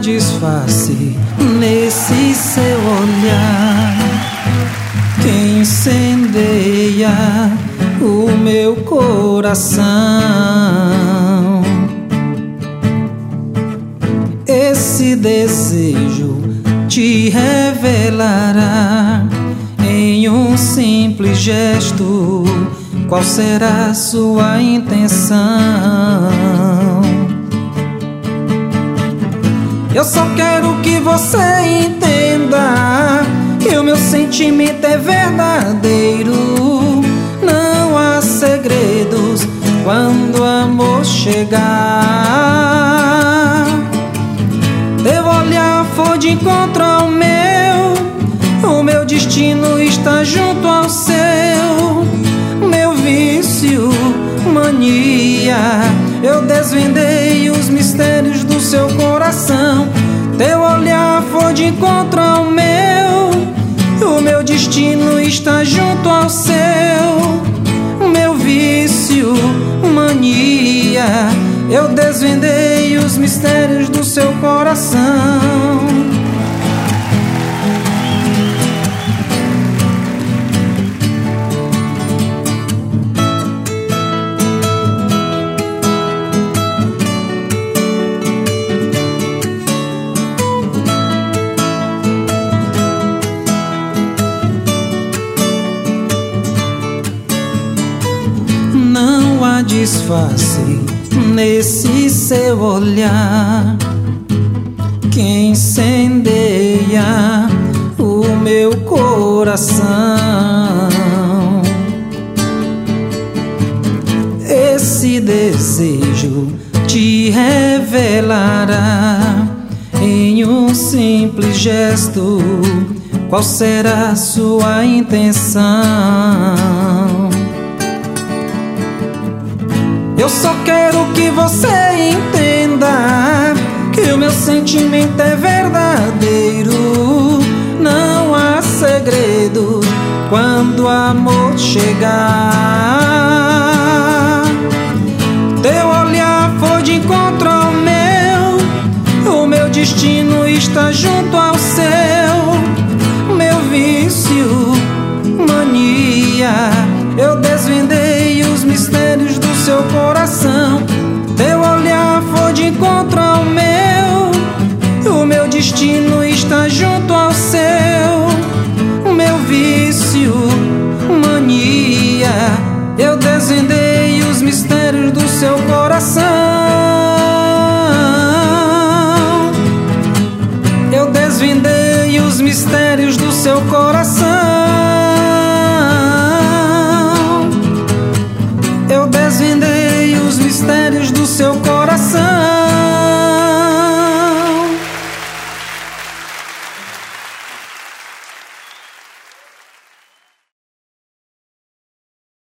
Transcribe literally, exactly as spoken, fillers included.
disfarce nesse seu olhar que incendeia o meu coração. Esse desejo te revelará em um simples gesto qual será sua intenção. Eu só quero que você entenda que o meu sentimento é verdadeiro. Não há segredos quando o amor chegar. Teu olhar for de encontro ao meu, o meu destino está junto ao seu. Meu vício, mania, eu desvendei os mistérios do seu coração. Teu olhar for de encontro ao meu, o meu destino está junto ao seu. Meu vício, mania, eu desvendei os mistérios do seu coração. Não há disfarce nesse seu olhar que incendeia o meu coração. Esse desejo te revelará em um simples gesto qual será sua intenção. Eu só quero que você entenda que o meu sentimento é verdadeiro. Não há segredo quando o amor chegar. Teu olhar for de encontro ao meu, o meu destino está junto ao seu. Meu vício, mania, eu desvendei os mistérios do seu coração. Teu olhar for de encontro ao meu, o meu destino está junto ao seu. Meu vício, mania, eu desvendei os mistérios do seu coração. Eu desvendei os mistérios do seu coração.